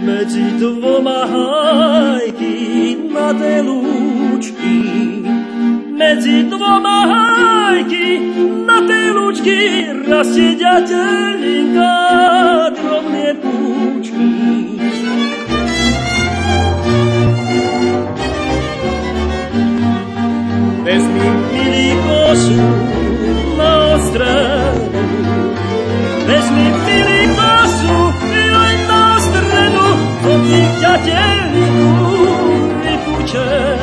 medzi dvoma hájky na té lúčky. Medzi dvoma hájky na té lúčky rastie ďatelinka drobné púčky. Vezmi, milý, kosu na stredu, vezmi, milý, kosu aj na stredu, od nich ďatelinku vypúče.